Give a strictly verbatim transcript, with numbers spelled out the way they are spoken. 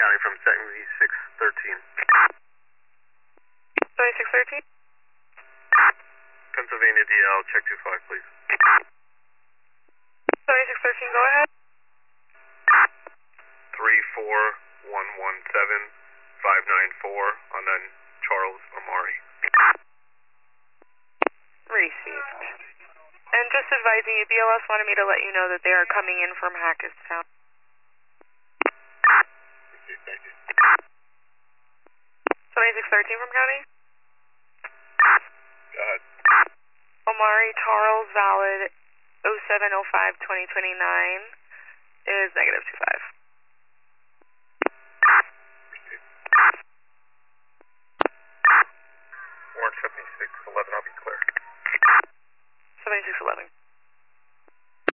County from seventy-six thirteen. seventy-six thirteen? Pennsylvania D L, check two five, please. seventy-six thirteen, go ahead. three four one one seven five nine four on then Charles Omari. Received. And just advising you, B L S wanted me to let you know that they are coming in from Hackettstown. seventy-six thirteen from County? Go ahead. Omari Charles, valid oh seven oh five twenty twenty-nine is negative two five. Orange seventy-six eleven, I'll be clear. seventy-six eleven.